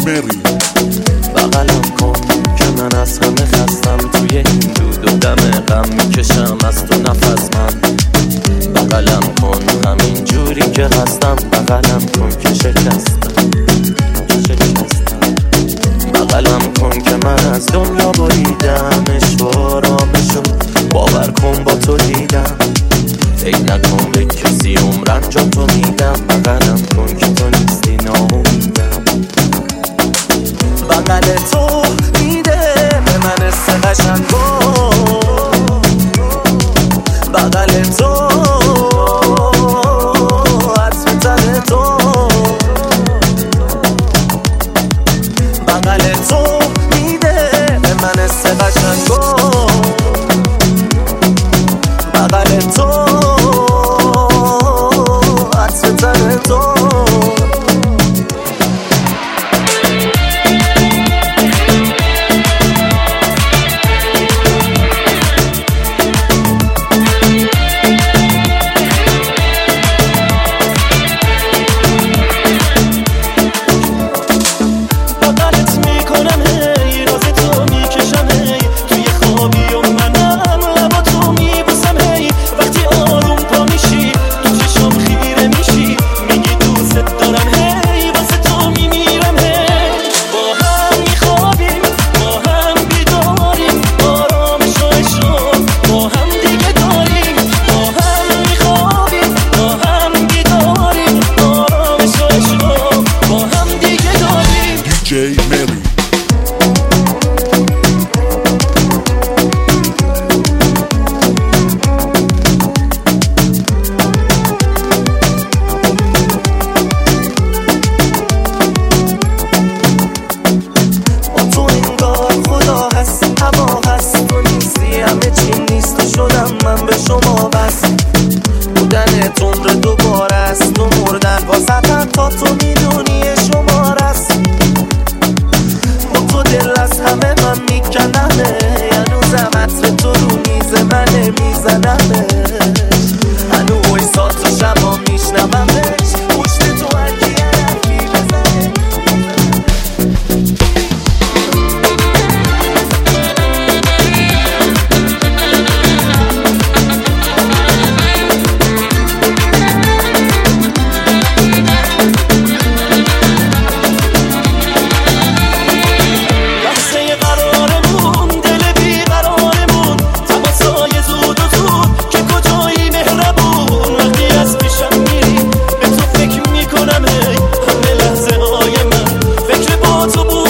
مری. بغلم کن که من از همه خستم، توی این دود و دم غم میکشم از تو نفس من. بغلم کن همین جوری که هستم، بغلم کن که شکستم. بغلم کن که من از دنیا بریدم، اشوارامشو باور کن با تو دیدم. فکر نکن به کسی عمرم جا تو میدم، بغلم کن که تو نیستی ناامیدم. بغل تو میده به من حس قشنگو، بغل تو عطر تن تو، بغل تو میده به من حس قشنگو، بغل تو عطر تن تو. من به شما بس بودن تمر دوباره است و مردن واسه تا تو میدونی شما رست. با تو دل از همه من میکنمه، هنوزم عطر تو رو میز منه میزنمه، هنو ویسات و شبا میشنومش پشت تو هرکی حرفی بزنه. تو